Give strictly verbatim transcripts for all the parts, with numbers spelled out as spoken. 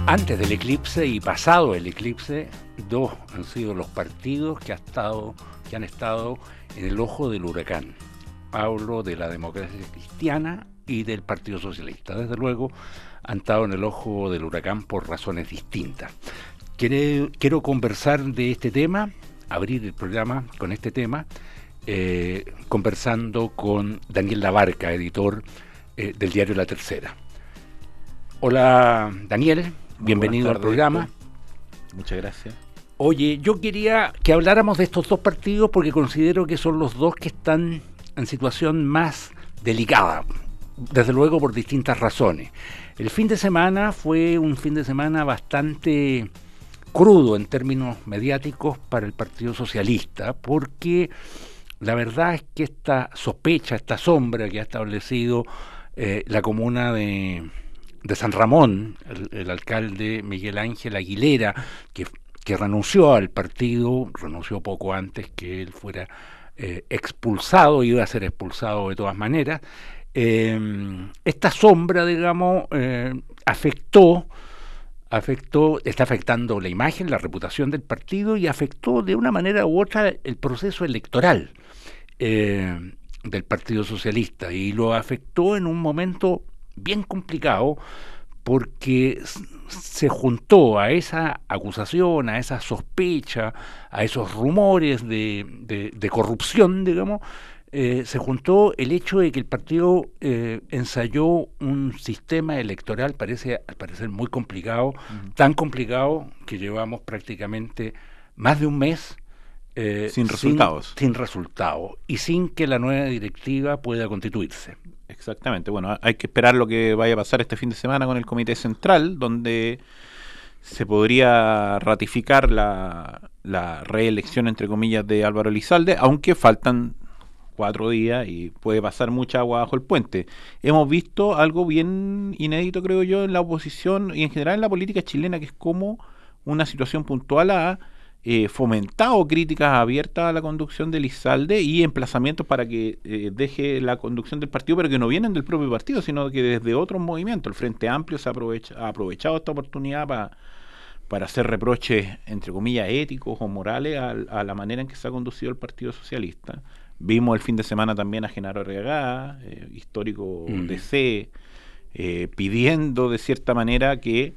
Antes del eclipse y pasado el eclipse, dos han sido los partidos que, ha estado, que han estado en el ojo del huracán. Hablo de la Democracia Cristiana y del Partido Socialista. Desde luego han estado en el ojo del huracán por razones distintas. Quiero, quiero conversar de este tema, abrir el programa con este tema, eh, conversando con Daniel Labarca, editor eh, del diario La Tercera. Hola Daniel, bienvenido al programa. Héctor. Muchas gracias. Oye, yo quería que habláramos de estos dos partidos porque considero que son los dos que están en situación más delicada, desde luego por distintas razones. El fin de semana fue un fin de semana bastante crudo en términos mediáticos para el Partido Socialista, porque la verdad es que esta sospecha, esta sombra que ha establecido eh, la comuna de, de San Ramón, el, el alcalde Miguel Ángel Aguilera, que, que renunció al partido, renunció poco antes que él fuera eh, expulsado, iba a ser expulsado de todas maneras. Eh, esta sombra, digamos, eh, afectó, afectó, está afectando la imagen, la reputación del partido y afectó de una manera u otra el proceso electoral eh, del Partido Socialista, y lo afectó en un momento bien complicado porque se juntó a esa acusación, a esa sospecha, a esos rumores de, de, de corrupción, digamos. Eh, se juntó el hecho de que el partido eh, ensayó un sistema electoral, parece al parecer muy complicado, uh-huh. tan complicado que llevamos prácticamente más de un mes eh, sin resultados. Sin, sin resultados y sin que la nueva directiva pueda constituirse. Exactamente, bueno, hay que esperar lo que vaya a pasar este fin de semana con el Comité Central, donde se podría ratificar la, la reelección, entre comillas, de Álvaro Elizalde, aunque faltan cuatro días y puede pasar mucha agua bajo el puente. Hemos visto algo bien inédito, creo yo, en la oposición y en general en la política chilena, que es como una situación puntual ha eh, fomentado críticas abiertas a la conducción de Elizalde y emplazamientos para que eh, deje la conducción del partido, pero que no vienen del propio partido, sino que desde otros movimientos. El Frente Amplio se aprovecha, ha aprovechado esta oportunidad para para hacer reproches, entre comillas, éticos o morales a, a la manera en que se ha conducido el Partido Socialista. Vimos el fin de semana también a Genaro Arriagada, eh, histórico mm. D C, eh, pidiendo de cierta manera que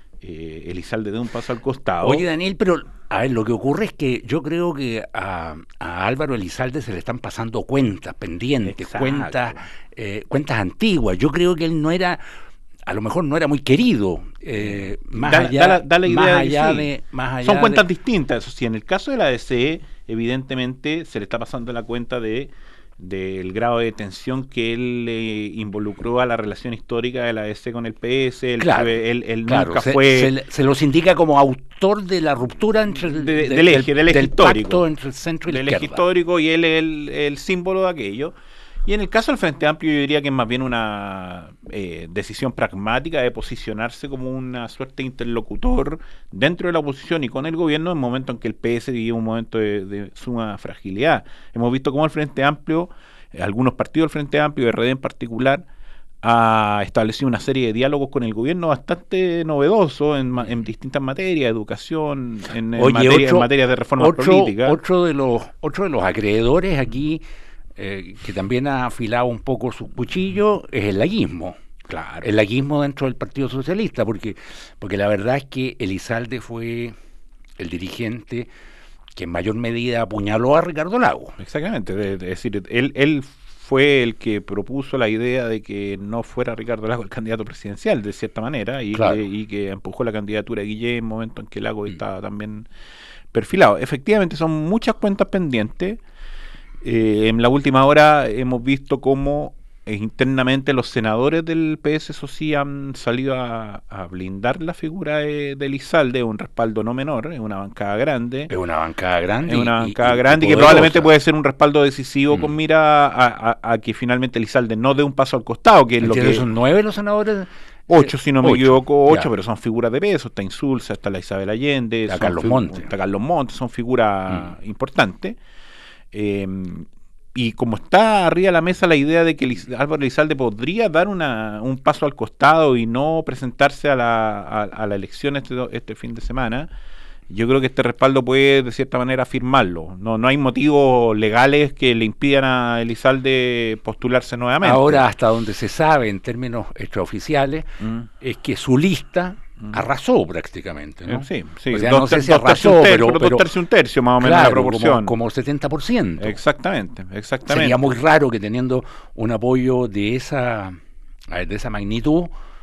eh, Elizalde dé un paso al costado. Oye, Daniel, pero a ver, lo que ocurre es que yo creo que a, a Álvaro Elizalde se le están pasando cuentas pendientes, Exacto. cuentas eh, cuentas antiguas. Yo creo que él no era, a lo mejor no era muy querido, eh, más da, allá, da la, da la idea más de, allá sí. de, más allá Son cuentas de... distintas, eso sí. En el caso de la D C, evidentemente se le está pasando la cuenta de del grado de tensión que él eh, involucró a la relación histórica de la D C con el P S. Él, claro, fue, él, él claro, nunca se, fue... Se, se los indica como autor de la ruptura entre el, de, de, del eje, del, del eje del histórico. pacto entre el centro y la del izquierda. Eje histórico, y él es el, el símbolo de aquello. Y en el caso del Frente Amplio, yo diría que es más bien una eh, decisión pragmática de posicionarse como una suerte de interlocutor dentro de la oposición y con el gobierno en un momento en que el P S vive un momento de, de suma fragilidad. Hemos visto cómo el Frente Amplio, eh, algunos partidos del Frente Amplio, R D en particular, ha establecido una serie de diálogos con el gobierno bastante novedosos en, en distintas materias, educación, en, en, Oye, materia, otro, en materia de reforma otro, política. Otro de los, otro de los acreedores aquí, Eh, que también ha afilado un poco su cuchillo, es el laguismo. Claro. El laguismo dentro del Partido Socialista, porque, porque la verdad es que Elizalde fue el dirigente que en mayor medida apuñaló a Ricardo Lagos. Exactamente, de, de decir, él, él fue el que propuso la idea de que no fuera Ricardo Lagos el candidato presidencial, de cierta manera, y, claro. que, y que empujó la candidatura de Guillén en el momento en que Lagos mm. estaba también perfilado. Efectivamente, son muchas cuentas pendientes. Eh, en la última hora hemos visto cómo eh, internamente los senadores del P S eso sí han salido a, a blindar la figura de, de Elizalde, un respaldo no menor, es una bancada grande. Es una bancada grande. Es una y, bancada y, grande y que probablemente puede ser un respaldo decisivo mm. con mira a, a, a que finalmente Elizalde no dé un paso al costado, que es lo que... ¿Son nueve los senadores? Ocho, si no me ocho, equivoco, ocho, ya. Pero son figuras de peso. Está Insulza, está la Isabel Allende, está Carlos figu- Montes. Está Carlos Montes, son figuras mm. importantes. Eh, y como está arriba de la mesa la idea de que Liz, Álvaro Elizalde podría dar una, un paso al costado y no presentarse a la, a, a la elección este, este fin de semana, yo creo que este respaldo puede de cierta manera firmarlo. No, no hay motivos legales que le impidan a Elizalde postularse nuevamente. Ahora, hasta donde se sabe en términos extraoficiales, mm. es que su lista arrasó prácticamente, ¿no? Sí, sí. O sea, dos, no sé si dos arrasó, tercio, pero, pero, pero dos tercios, un tercio más o menos, claro, la proporción. Como, como setenta por ciento. Exactamente, exactamente. Sería muy raro que teniendo un apoyo de esa, de esa magnitud,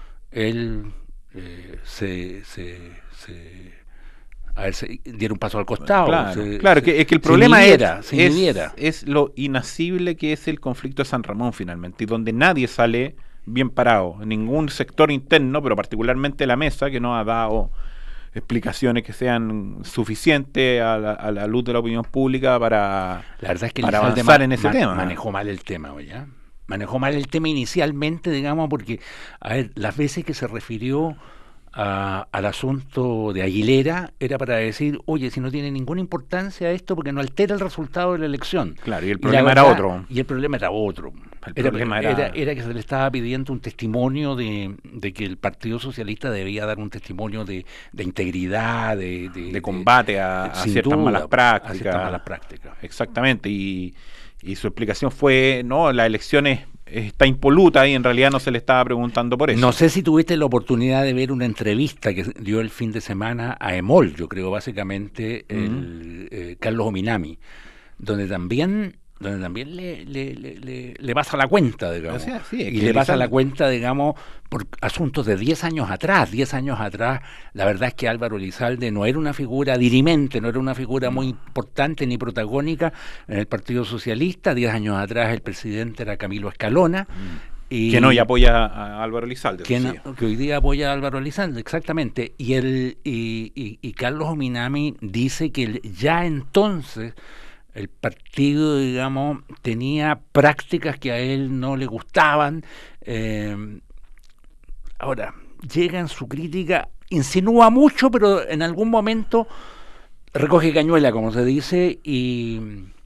él eh, se, se, se, a ver, se diera un paso al costado. Claro, se, claro se, que, es que el problema inhibiera, es, es, es lo inasible que es el conflicto de San Ramón finalmente, y donde nadie sale bien parado, ningún sector interno, pero particularmente la mesa, que no ha dado explicaciones que sean suficientes a la, a la luz de la opinión pública para, la verdad es que para avanzar en ese man, tema. Manejó mal el tema, oye. Manejó mal el tema inicialmente, digamos, porque, a ver, las veces que se refirió a, al asunto de Aguilera era para decir, oye, si no tiene ninguna importancia esto porque no altera el resultado de la elección. Claro, y el problema y verdad, era otro. Y el problema era otro. El era, problema era... Era, era que se le estaba pidiendo un testimonio de, de que el Partido Socialista debía dar un testimonio de, de integridad, de, de, de combate de, a, a, ciertas duda, malas prácticas. a ciertas malas prácticas. Exactamente, y, y su explicación fue, no, las elecciones está impoluta y en realidad no se le estaba preguntando por eso. No sé si tuviste la oportunidad de ver una entrevista que dio el fin de semana a Emol, yo creo básicamente, uh-huh. el, eh, Carlos Ominami, donde también donde también le, le, le, le, le pasa la cuenta, digamos. O sea, sí, y le pasa la cuenta, digamos, por asuntos de diez años atrás. diez años atrás, la verdad es que Álvaro Elizalde no era una figura dirimente, no era una figura muy importante ni protagónica en el Partido Socialista. diez años atrás el presidente era Camilo Escalona. Mm. Y que no hoy apoya a Álvaro Elizalde. Que, no, que hoy día apoya a Álvaro Elizalde, exactamente. Y, el, y, y, y Carlos Ominami dice que ya entonces el partido, digamos, tenía prácticas que a él no le gustaban. Eh, ahora, llega en su crítica, insinúa mucho, pero en algún momento recoge cañuela, como se dice, y,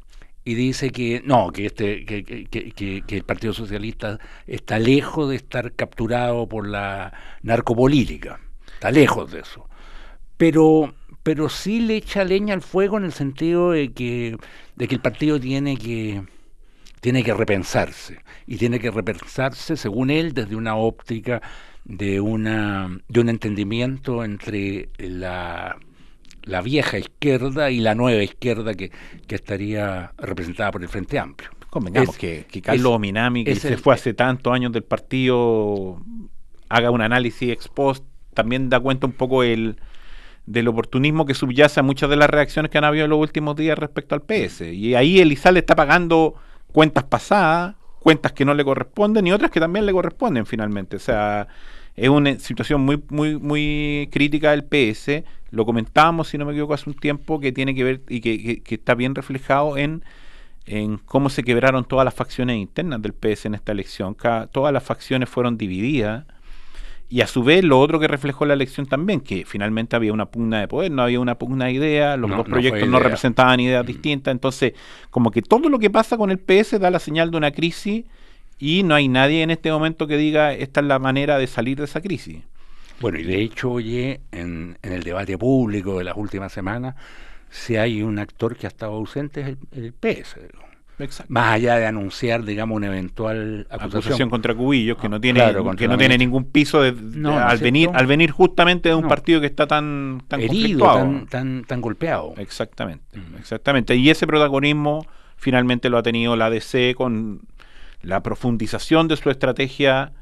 y dice que no, que, este, que, que, que, que el Partido Socialista está lejos de estar capturado por la narcopolítica. Está lejos de eso. Pero... pero sí le echa leña al fuego en el sentido de que de que el partido tiene que tiene que repensarse y tiene que repensarse según él desde una óptica de una de un entendimiento entre la la vieja izquierda y la nueva izquierda que, que estaría representada por el Frente Amplio. Convengamos es, que, que Carlos es, Ominami, que se el, fue hace tantos años del partido, haga un análisis ex post, también da cuenta un poco el del oportunismo que subyace a muchas de las reacciones que han habido en los últimos días respecto al P S. Y ahí Elizalde está pagando cuentas pasadas, cuentas que no le corresponden y otras que también le corresponden finalmente. O sea, es una situación muy muy muy crítica del P S. Lo comentábamos, si no me equivoco, hace un tiempo, que tiene que ver y que, que, que está bien reflejado en, en cómo se quebraron todas las facciones internas del P S en esta elección. Cada, todas las facciones fueron divididas. Y a su vez, lo otro que reflejó la elección también, que finalmente había una pugna de poder, no había una pugna de idea, los no, dos proyectos no, no representaban ideas mm. distintas, entonces, como que todo lo que pasa con el P S da la señal de una crisis y no hay nadie en este momento que diga esta es la manera de salir de esa crisis. Bueno, y de hecho, oye, en, en el debate público de las últimas semanas, si hay un actor que ha estado ausente es el, el P S, exacto. Más allá de anunciar, digamos, una eventual acusación, acusación contra Cubillos, que no tiene, claro, que no tiene ningún piso de, de, no, al ¿no venir al venir justamente de un no. partido que está tan tan herido, tan, tan tan golpeado. Exactamente, mm. exactamente. Y ese protagonismo finalmente lo ha tenido la A D C con la profundización de su estrategia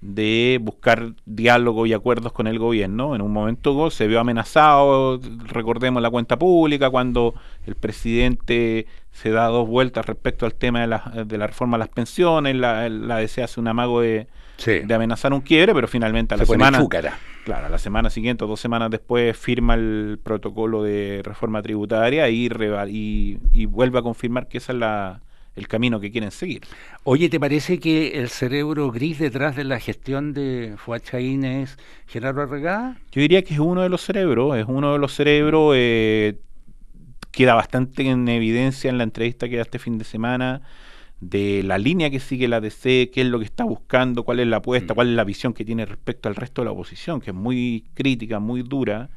de buscar diálogo y acuerdos con el gobierno. En un momento se vio amenazado, recordemos la cuenta pública, cuando el presidente se da dos vueltas respecto al tema de la, de la reforma a las pensiones, la, la A D C hace un amago de, sí. de amenazar un quiebre, pero finalmente a la se semana chúcara. Claro, a la semana siguiente o dos semanas después firma el protocolo de reforma tributaria y, y, y vuelve a confirmar que esa es la el camino que quieren seguir. Oye, ¿te parece que el cerebro gris detrás de la gestión de Fuachaín es Gerardo Arregada? Yo diría que es uno de los cerebros, es uno de los cerebros, eh, queda bastante en evidencia en la entrevista que da este fin de semana, de la línea que sigue la D C, qué es lo que está buscando, cuál es la apuesta, Mm. cuál es la visión que tiene respecto al resto de la oposición, que es muy crítica, muy dura,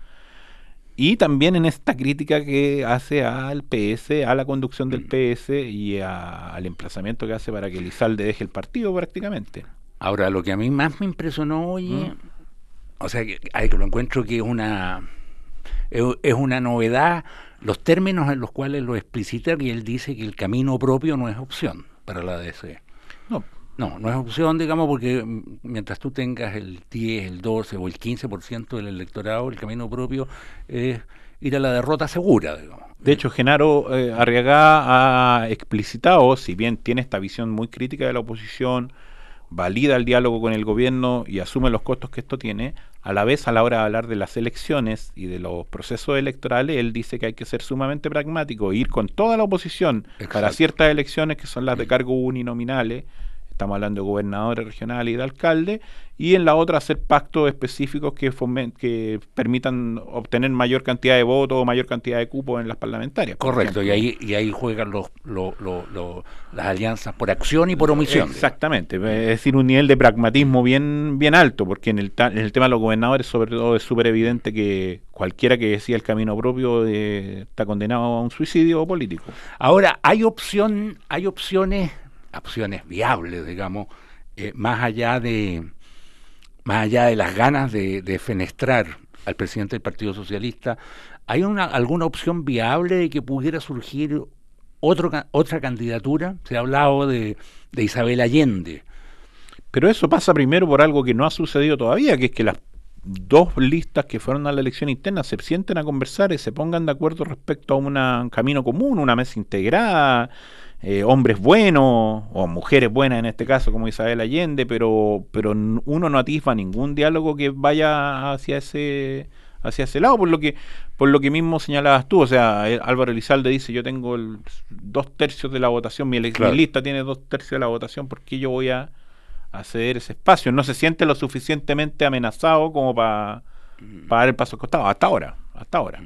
y también en esta crítica que hace al P S, a la conducción del Mm. P S y a- al emplazamiento que hace para que Elizalde deje el partido prácticamente. Ahora, lo que a mí más me impresionó, oye, ¿Mm? o sea, que, ay, que lo encuentro que es una es, es una novedad los términos en los cuales lo explicita, y él dice que el camino propio no es opción para la D C. No, No, no es opción, digamos, porque mm, mientras tú tengas el diez, el doce o el quince por ciento del electorado, el camino propio es ir a la derrota segura, digamos. de hecho, Genaro eh, Arriagada ha explicitado, si bien tiene esta visión muy crítica de la oposición, valida el diálogo con el gobierno y asume los costos que esto tiene, a la vez a la hora de hablar de las elecciones y de los procesos electorales, él dice que hay que ser sumamente pragmático, ir con toda la oposición Exacto. para ciertas elecciones que son las de cargo uninominales, estamos hablando de gobernadores regionales y de alcaldes, y en la otra hacer pactos específicos que, fomen- que permitan obtener mayor cantidad de votos o mayor cantidad de cupos en las parlamentarias. por Correcto, y ejemplo. ahí y ahí juegan los, los, los, los- las alianzas por acción y por omisión. Exactamente, es decir, un nivel de pragmatismo bien bien alto, porque en el, ta- en el tema de los gobernadores sobre todo es súper evidente que cualquiera que decida el camino propio eh, está condenado a un suicidio político. Ahora, hay opción, hay opciones, opciones viables, digamos, eh, más allá de más allá de las ganas de, de fenestrar al presidente del Partido Socialista. ¿Hay una alguna opción viable de que pudiera surgir otro, ca- otra candidatura? Se ha hablado de, de Isabel Allende. Pero eso pasa primero por algo que no ha sucedido todavía, que es que las dos listas que fueron a la elección interna se sienten a conversar y se pongan de acuerdo respecto a una- un camino común, una mesa integrada, eh, hombres buenos o mujeres buenas en este caso como Isabel Allende, pero pero n- uno no atisba ningún diálogo que vaya hacia ese hacia ese lado, por lo que por lo que mismo señalabas tú, o sea, eh, Álvaro Elizalde dice, yo tengo el, dos tercios de la votación, mi, ele- Claro. mi lista tiene dos tercios de la votación, ¿por qué yo voy a a ceder ese espacio? No se siente lo suficientemente amenazado como para dar el paso al costado, hasta ahora, hasta ahora.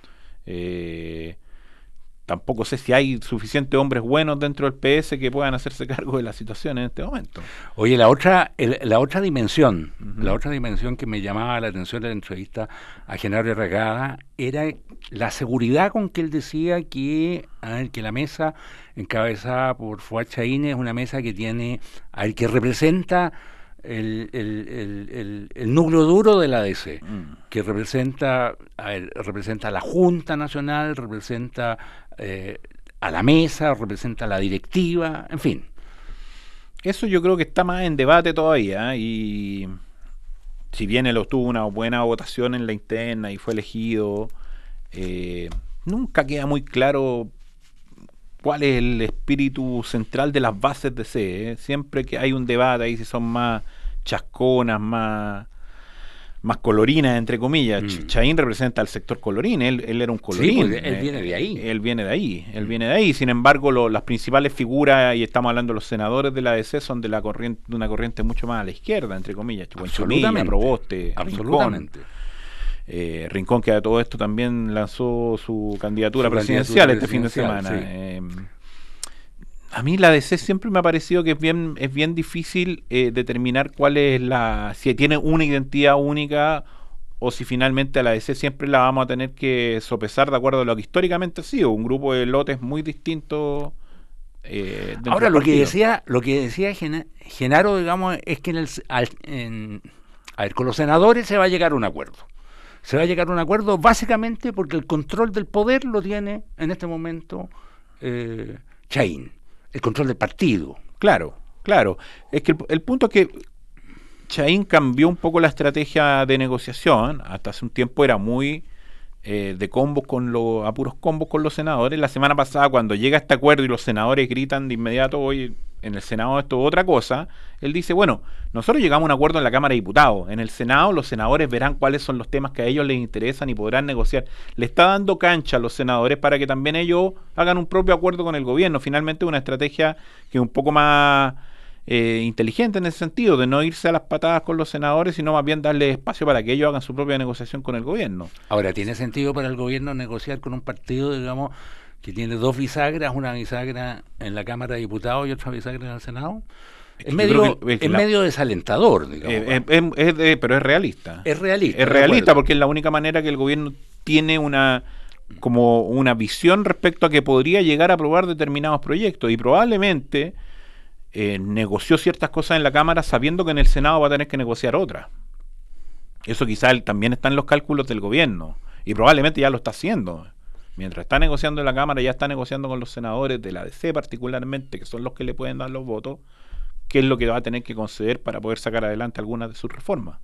Eh, tampoco sé si hay suficientes hombres buenos dentro del P S que puedan hacerse cargo de la situación en este momento. Oye, la otra, el- la otra dimensión, Ujú. la otra dimensión que me llamaba la atención de la entrevista a Genaro Regada era la seguridad con que él decía que, a ver, que la mesa encabezada por Fuad Chahine es una mesa que tiene, a ver, que representa el, el, el, el, el núcleo duro de la D C, Mm. que representa, a ver, representa a la Junta Nacional, representa eh, a la mesa, representa a la directiva, en fin. Eso yo creo que está más en debate todavía, ¿eh? Y si bien él obtuvo una buena votación en la interna y fue elegido, eh, nunca queda muy claro cuál es el espíritu central de las bases de C. ¿eh? Siempre que hay un debate ahí si son más chasconas, más más colorinas, entre comillas. Mm. Ch- Chahín representa al sector colorín, él, él era un colorín. Sí, porque él viene de ahí. Él viene de ahí, él viene de ahí. Sin embargo, lo- las principales figuras, y estamos hablando de los senadores de la D C, son de la corriente, de una corriente mucho más a la izquierda, entre comillas. Buenchumilla, Absolutamente. Proboste, Rincón. Absolutamente. Eh, Rincón, que a todo esto también lanzó su candidatura Su presidencial candidatura este fin de presidencial, semana. sí. Eh, a mí la D C siempre me ha parecido que es bien, es bien difícil eh, determinar cuál es la, si tiene una identidad única o si finalmente a la D C siempre la vamos a tener que sopesar de acuerdo a lo que históricamente ha sido, un grupo de lotes muy distintos. Eh, dentro Ahora del lo que partido. decía, lo que decía Gena- Genaro, digamos, es que en el, al- en- a ver, con los senadores se va a llegar a un acuerdo. Se va a llegar a un acuerdo básicamente porque el control del poder lo tiene en este momento eh, Chahín, el control del partido. Claro, claro. Es que el, el punto es que Chahín cambió un poco la estrategia de negociación. Hasta hace un tiempo era muy eh, de combos con los, a puros combos con los senadores. La semana pasada, cuando llega este acuerdo y los senadores gritan de inmediato, hoy en el Senado esto es otra cosa, él dice, bueno, nosotros llegamos a un acuerdo en la Cámara de Diputados. En el Senado los senadores verán cuáles son los temas que a ellos les interesan y podrán negociar. Le está dando cancha a los senadores para que también ellos hagan un propio acuerdo con el gobierno. Finalmente una estrategia que es un poco más eh, inteligente en ese sentido, de no irse a las patadas con los senadores, sino más bien darle espacio para que ellos hagan su propia negociación con el gobierno. Ahora, ¿tiene sentido para el gobierno negociar con un partido, digamos, que tiene dos bisagras, una bisagra en la Cámara de Diputados y otra bisagra en el Senado. Es, es medio, que, es la, medio desalentador, digamos. Eh, es, es de, pero es realista. Es realista. Es realista porque es la única manera que el gobierno tiene una como una visión respecto a que podría llegar a aprobar determinados proyectos y probablemente eh, negoció ciertas cosas en la Cámara sabiendo que en el Senado va a tener que negociar otras. Eso quizás también está en los cálculos del gobierno y probablemente ya lo está haciendo. Mientras está negociando en la Cámara, ya está negociando con los senadores de la D C particularmente, que son los que le pueden dar los votos, qué es lo que va a tener que conceder para poder sacar adelante algunas de sus reformas.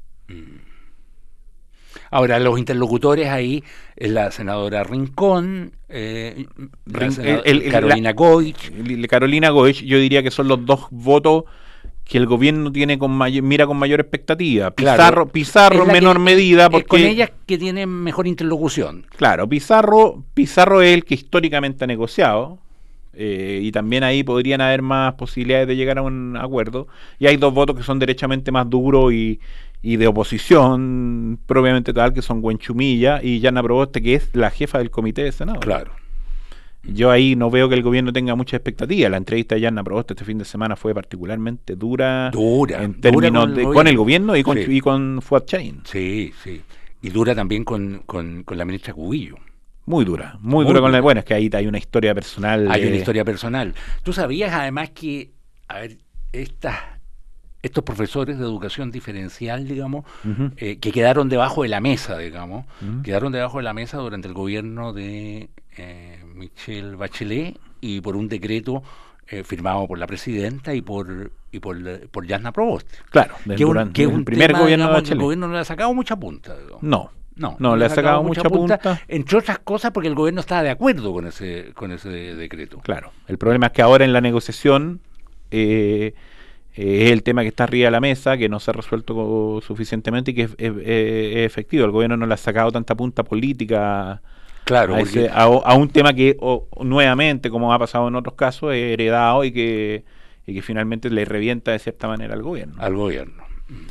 Ahora, los interlocutores ahí es la senadora Rincón, eh, la Rin, senadora el, el, Carolina la, Goich. Carolina Goich, yo diría que son los dos votos que el gobierno tiene con mayor, mira con mayor expectativa. Pizarro, claro, Pizarro en menor que, medida. Porque, con ellas que tienen mejor interlocución. Claro, Pizarro, Pizarro es el que históricamente ha negociado. Eh, y también ahí podrían haber más posibilidades de llegar a un acuerdo. Y hay dos votos que son derechamente más duros y, y de oposición propiamente tal, que son Huenchumilla y Yana Proboste, que es la jefa del comité de Senado. Claro. Yo ahí no veo que el gobierno tenga mucha expectativa. La entrevista de Yana Proboste este fin de semana fue particularmente dura, dura en términos dura con, de, el con el gobierno y con, sí. y con Fuad Chaín. Sí, sí. Y dura también con, con, con la ministra Cubillo. Muy dura, muy, muy dura, dura con la... Bueno, es que ahí hay una historia personal. Hay de... una historia personal. Tú sabías además que, a ver, estas... estos profesores de educación diferencial, digamos, uh-huh. eh, que quedaron debajo de la mesa, digamos, uh-huh. quedaron debajo de la mesa durante el gobierno de eh, Michelle Bachelet y por un decreto eh, firmado por la presidenta y por y por, por Yana Proboste. Claro, que un, que el un primer tema, gobierno digamos, de Bachelet. El gobierno no le ha sacado mucha punta. Digamos. No. No, no, no le ha sacado, sacado mucha punta, punta, entre otras cosas porque el gobierno estaba de acuerdo con ese con ese decreto. Claro, el problema es que ahora en la negociación eh, eh, es el tema que está arriba de la mesa, que no se ha resuelto suficientemente y que es, es, es efectivo. El gobierno no le ha sacado tanta punta política claro, a, ese, a, a un tema que o, nuevamente, como ha pasado en otros casos, es heredado y que, y que finalmente le revienta de cierta manera al gobierno. Al gobierno.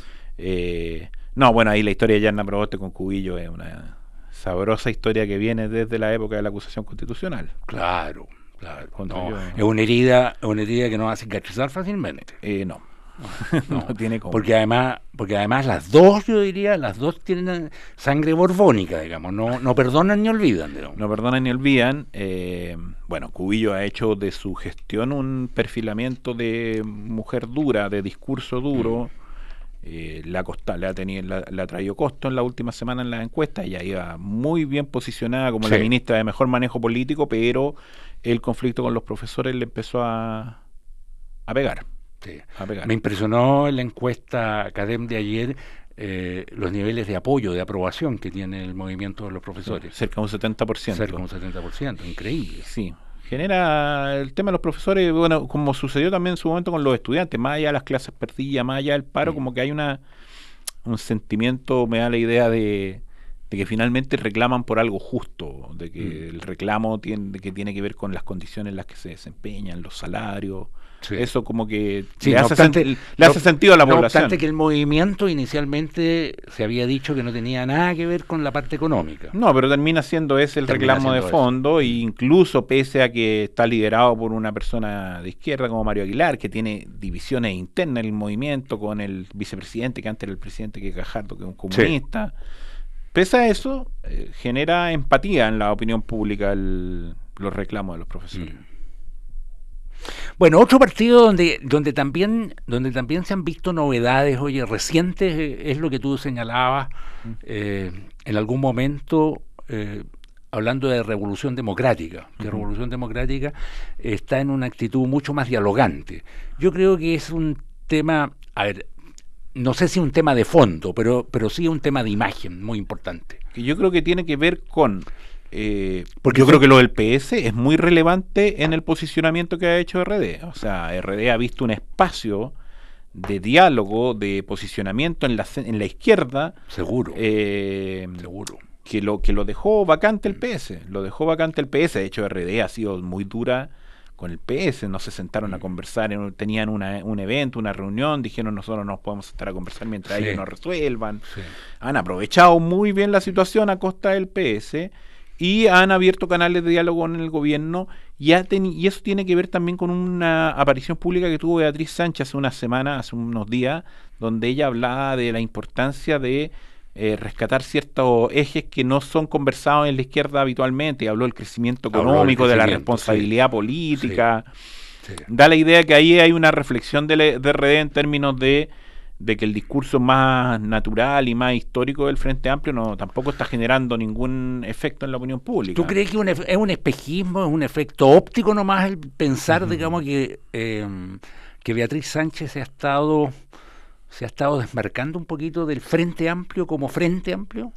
Eh, No, bueno, ahí la historia de Yana Proboste con Cubillo es una sabrosa historia que viene desde la época de la acusación constitucional. Claro, claro. No, yo, es una herida, una herida que no va a cicatrizar fácilmente. Eh, no. no, no tiene cómo. Porque además, porque además las dos, yo diría, las dos tienen sangre borbónica, digamos, no, no perdonan ni olvidan. Digamos. No perdonan ni olvidan. Eh, bueno, Cubillo ha hecho de su gestión un perfilamiento de mujer dura, de discurso duro. Mm. Eh, la costa, le ha tenido, la, la ha traído costo en la última semana en las encuestas. Ella iba muy bien posicionada como sí. la ministra de mejor manejo político, pero el conflicto con los profesores le empezó a, a pegar. Sí. A pegar. Me impresionó en la encuesta Academ de ayer eh, los niveles de apoyo, de aprobación que tiene el movimiento de los profesores. Cerca de un setenta por ciento. Cerca de un setenta por ciento, increíble. Sí. Genera el tema de los profesores, bueno, como sucedió también en su momento con los estudiantes, más allá de las clases perdidas, más allá del paro, mm. como que hay una un sentimiento, me da la idea de, de que finalmente reclaman por algo justo, de que mm. el reclamo tiene, de que tiene que ver con las condiciones en las que se desempeñan, los salarios. Sí. Eso como que sí, le, no hace, obstante, sen le hace no, sentido a la no población. No obstante que el movimiento inicialmente se había dicho que no tenía nada que ver con la parte económica. No, pero termina siendo ese el termina reclamo de fondo, e incluso pese a que está liderado por una persona de izquierda como Mario Aguilar, que tiene divisiones internas en el movimiento con el vicepresidente, que antes era el presidente, que Gajardo, que es un comunista. Sí. Pese a eso, eh, genera empatía en la opinión pública el, los reclamos de los profesores. Mm. Bueno, otro partido donde donde también donde también se han visto novedades, oye, recientes, eh, es lo que tú señalabas eh, en algún momento, eh, hablando de revolución democrática, que uh-huh. revolución democrática está en una actitud mucho más dialogante. Yo creo que es un tema, a ver, no sé si un tema de fondo, pero pero sí un tema de imagen muy importante. Que yo creo que tiene que ver con Eh, porque yo creo que lo del P S es muy relevante en el posicionamiento que ha hecho R D. O sea, R D ha visto un espacio de diálogo, de posicionamiento en la, en la izquierda. Seguro. Eh, Seguro. Que lo, que lo dejó vacante el P S. Lo dejó vacante el P S. De hecho, R D ha sido muy dura con el P S. No se sentaron a conversar. En, tenían una, un evento, una reunión. Dijeron, nosotros no nos podemos sentar a conversar mientras sí. ellos nos resuelvan. Sí. Han aprovechado muy bien la situación a costa del P S. y han abierto canales de diálogo en el gobierno, y, ha teni- y eso tiene que ver también con una aparición pública que tuvo Beatriz Sánchez hace unas semanas, hace unos días, donde ella hablaba de la importancia de eh, rescatar ciertos ejes que no son conversados en la izquierda habitualmente. Habló del crecimiento económico, del de la responsabilidad sí. política. Sí. Sí. Da la idea que ahí hay una reflexión de, de R D en términos de de que el discurso más natural y más histórico del Frente Amplio no tampoco está generando ningún efecto en la opinión pública. ¿Tú crees que un es un espejismo, es un efecto óptico nomás el pensar, uh-huh. digamos, que, eh, que Beatriz Sánchez se ha estado se ha estado desmarcando un poquito del Frente Amplio como Frente Amplio?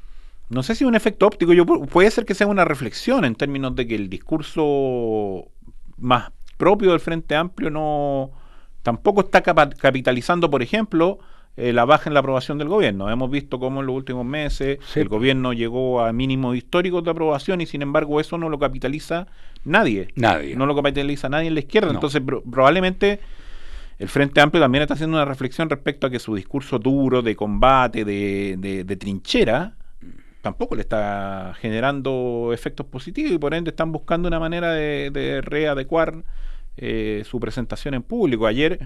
No sé si es un efecto óptico, yo puede ser que sea una reflexión en términos de que el discurso más propio del Frente Amplio no tampoco está capitalizando, por ejemplo, eh, la baja en la aprobación del gobierno. Hemos visto cómo en los últimos meses sí. el gobierno llegó a mínimos históricos de aprobación y sin embargo eso no lo capitaliza nadie. Nadie. No lo capitaliza nadie en la izquierda. No. Entonces pro- probablemente el Frente Amplio también está haciendo una reflexión respecto a que su discurso duro, de combate, de, de, de trinchera, tampoco le está generando efectos positivos y por ende están buscando una manera de, de readecuar Eh, su presentación en público. Ayer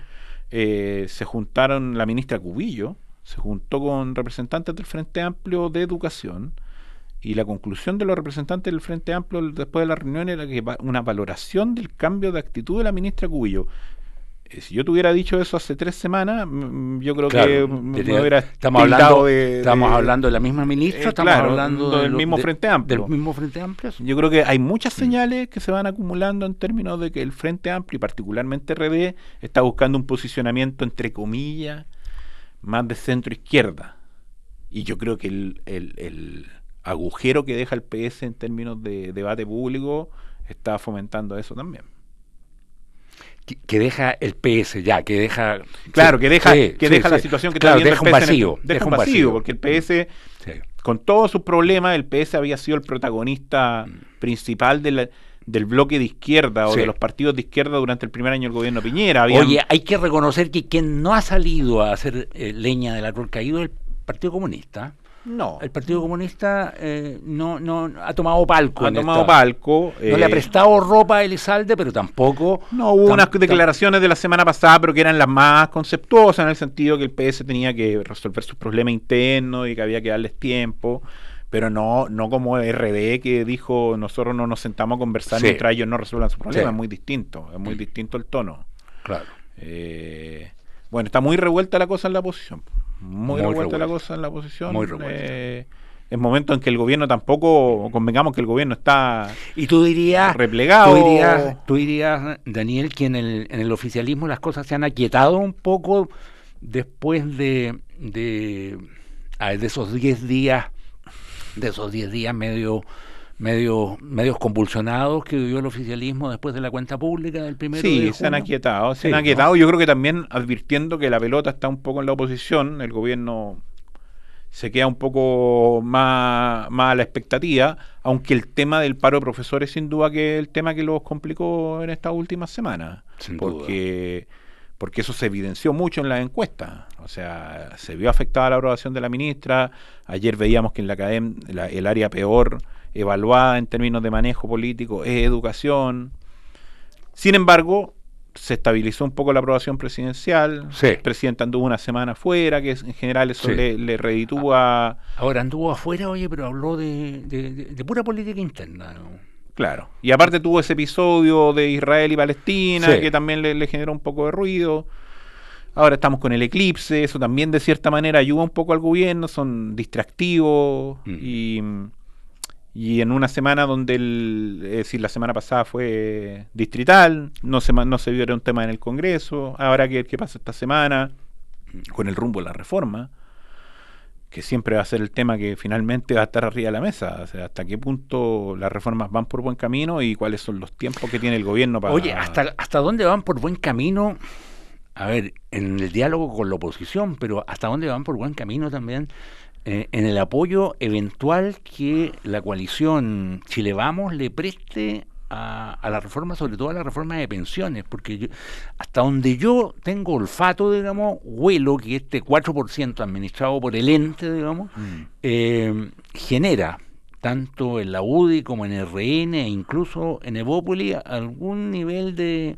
eh, se juntaron la ministra Cubillo, se juntó con representantes del Frente Amplio de Educación y la conclusión de los representantes del Frente Amplio después de la reunión era que una valoración del cambio de actitud de la ministra Cubillo. Eh, si yo te hubiera dicho eso hace tres semanas, m- yo creo claro, que me tenía, hubiera estamos hablando de, estamos de, hablando de la misma ministra, eh, estamos claro, hablando del de lo, mismo de, Frente Amplio. Del mismo Frente Amplio. Yo creo que hay muchas señales que se van acumulando en términos de que el Frente Amplio y particularmente R D está buscando un posicionamiento entre comillas más de centro izquierda. Y yo creo que el, el, el agujero que deja el P S en términos de debate público está fomentando eso también. Que, que deja el P S ya, que deja... Claro, que deja, sí, que sí, deja sí. la situación que claro, está deja viendo un el P S. vacío. En el, deja, deja un vacío, vacío, porque el P S, sí. con todos sus problemas, el P S había sido el protagonista mm. principal de la, del bloque de izquierda o sí. de los partidos de izquierda durante el primer año del gobierno Piñera. Habían... Oye, hay que reconocer que quien no ha salido a hacer eh, leña del árbol caído es el Partido Comunista. No. El Partido Comunista eh, no, no ha tomado palco. Ha tomado esta, palco. No eh, le ha prestado ropa a Elizalde, pero tampoco... No, hubo tam, unas declaraciones tam, de la semana pasada, pero que eran las más conceptuosas, en el sentido que el P S tenía que resolver sus problemas internos y que había que darles tiempo, pero no no como R D, que dijo, nosotros no nos sentamos a conversar sí. mientras ellos no resuelvan sus problemas. Sí. Es muy distinto, es muy mm. distinto el tono. Claro. Eh, bueno, está muy revuelta la cosa en la oposición. Muy, muy revuelta, revuelta la cosa en la oposición. Muy revuelta. Eh, en momentos en que el gobierno tampoco, convengamos que el gobierno está y tú dirías, replegado. Tú dirías, tú dirías, Daniel, que en el, en el oficialismo las cosas se han aquietado un poco después de, de, de esos diez días, de esos diez días medio... Medio, medios convulsionados que vivió el oficialismo después de la cuenta pública del primero sí, de junio. se han aquietado, se sí, han aquietado. ¿no? Yo creo que también advirtiendo que la pelota está un poco en la oposición, el gobierno se queda un poco más, más a la expectativa, aunque el tema del paro de profesores sin duda que es el tema que los complicó en estas últimas semanas. Sin porque duda. Porque eso se evidenció mucho en las encuestas. O sea, se vio afectada la aprobación de la ministra. Ayer veíamos que en la academia la, el área peor evaluada en términos de manejo político es educación. Sin embargo, se estabilizó un poco la aprobación presidencial. Sí. El presidente anduvo una semana afuera, que en general eso sí. le, le reditúa. Ahora anduvo afuera, oye, pero habló de, de, de, de pura política interna, ¿no? Claro. Y aparte tuvo ese episodio de Israel y Palestina, sí. que también le, le generó un poco de ruido. Ahora estamos con el eclipse, eso también de cierta manera ayuda un poco al gobierno, son distractivos mm. y, y en una semana donde, el, es decir, la semana pasada fue distrital, no se, no se vio un tema en el Congreso, ahora qué, qué pasa esta semana con el rumbo de la reforma, que siempre va a ser el tema que finalmente va a estar arriba de la mesa, o sea, hasta qué punto las reformas van por buen camino y cuáles son los tiempos que tiene el gobierno para... Oye, ¿hasta, hasta dónde van por buen camino? A ver, en el diálogo con la oposición, pero ¿hasta dónde van por buen camino también eh, en el apoyo eventual que la coalición Chile Vamos le preste a, a la reforma, sobre todo a la reforma de pensiones? Porque yo, hasta donde yo tengo olfato, digamos, huelo que este cuatro por ciento administrado por el ente, digamos, mm. eh, genera tanto en la U D I como en R N e incluso en Evópoli, algún nivel de,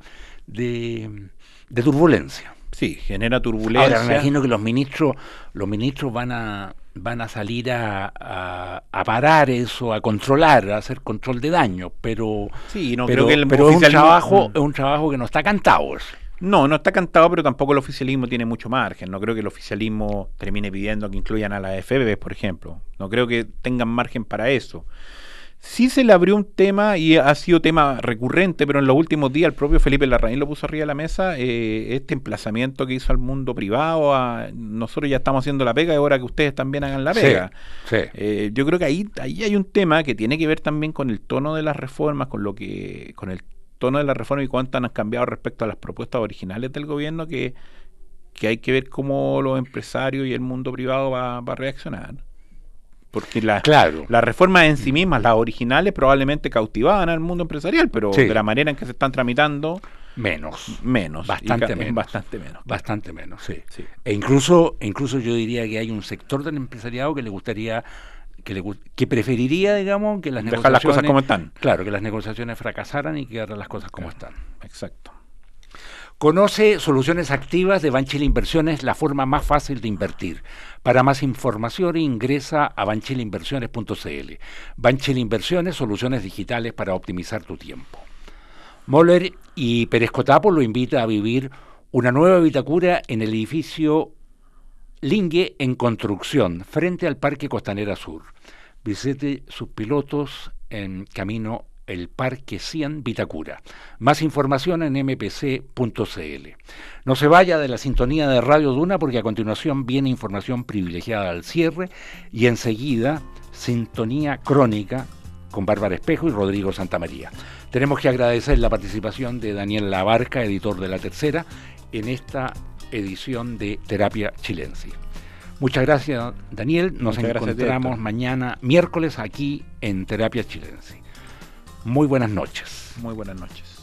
de, de turbulencia. Sí, genera turbulencia. Ahora me imagino que los ministros, los ministros van a van a salir a, a, a parar eso, a controlar, a hacer control de daño, pero sí, no pero, creo que el pero es un oficialismo... trabajo, es un trabajo que no está cantado. Eso. No, no está cantado, pero tampoco el oficialismo tiene mucho margen. No creo que el oficialismo termine pidiendo que incluyan a la F B, por ejemplo. No creo que tengan margen para eso. Sí se le abrió un tema y ha sido tema recurrente, pero en los últimos días el propio Felipe Larraín lo puso arriba de la mesa, eh, este emplazamiento que hizo al mundo privado, a, nosotros ya estamos haciendo la pega, es hora que ustedes también hagan la pega. Sí, sí. Eh, yo creo que ahí, ahí hay un tema que tiene que ver también con el tono de las reformas, con lo que, con el tono de la reforma y cuánto han cambiado respecto a las propuestas originales del gobierno, que, que hay que ver cómo los empresarios y el mundo privado va, va a reaccionar. Porque la, claro. las reformas en sí mismas, las originales, probablemente cautivaban al mundo empresarial, pero sí. de la manera en que se están tramitando, menos. Menos. Bastante menos. Bastante menos. Bastante menos, sí. sí. E incluso, incluso yo diría que hay un sector del empresariado que le gustaría, que le que preferiría, digamos, que las dejar negociaciones... las cosas como están. Claro, que las negociaciones fracasaran y quedaran las cosas como claro. están. Exacto. Conoce soluciones activas de Banchile Inversiones, la forma más fácil de invertir. Para más información ingresa a banchile inversiones punto c l. Banchile Inversiones, soluciones digitales para optimizar tu tiempo. Moller y Pérez Cotapo lo invita a vivir una nueva Vitacura en el edificio Lingue en construcción, frente al Parque Costanera Sur. Visite sus pilotos en camino el Parque cien Vitacura. Más información en m p c punto c l. No se vaya de la sintonía de Radio Duna porque a continuación viene información privilegiada al cierre y enseguida sintonía crónica con Bárbara Espejo y Rodrigo Santamaría. Tenemos que agradecer la participación de Daniel Labarca, editor de La Tercera, en esta edición de Terapia Chilensis. Muchas gracias, Daniel. Nos Muchas encontramos gracias, mañana miércoles aquí en Terapia Chilensis. Muy buenas noches. Muy buenas noches.